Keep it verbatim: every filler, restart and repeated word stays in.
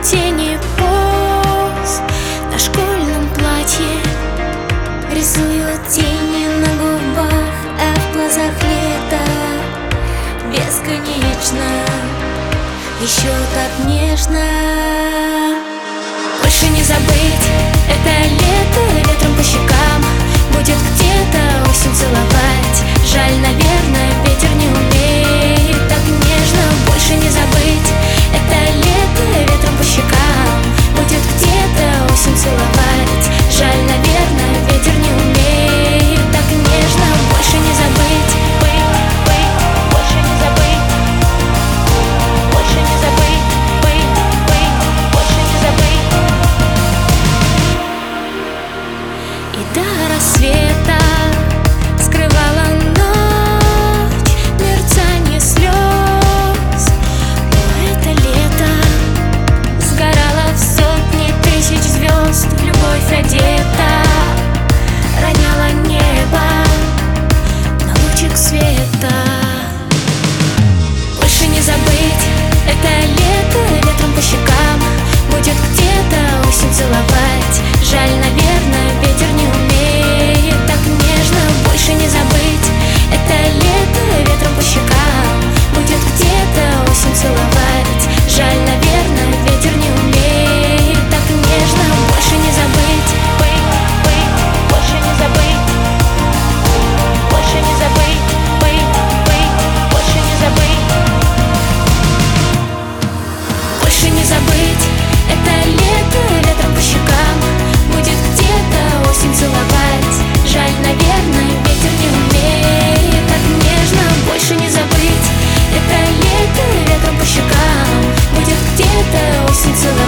тени поз на школьном платье, рисуют тени на губах, а в глазах лето бесконечно, еще так нежно. Больше не забыть это лето, ветром по щекам будет где-то осень целовать. Жаль, наверное, ветер не умеет так нежно. Больше не забыть это лето, ветром по щекам будет где-то осень целовать. Жаль, наверное, ветер не умеет так нежно. Больше не забыть, быть, быть, больше не забыть, больше не забыть, быть, быть, больше не забыть. И до рассвета скрывала ночь мерцание слез, но это лето сгорало в сотни тысяч звезд. Любовь одета роняла небо на лучик света. Больше не забыть это лето, ветром по щекам будет где-то осень целовать. Жаль, наверное, ветер не умеет так нежно. Больше не забыть это лето, ветром по щекам будет где-то осень целовать. Жаль, наверное, ветер не умеет так нежно. Больше не забыть, быть, быть, больше не забыть, больше не забыть, быть, быть, больше не забыть, больше не забыть это лето, ветром по щекам будет где-то осень целовать. Жаль, наверное, ветер не умеет так нежно. Больше не забыть это лето, ветром по щекам будет где-то осень целовать.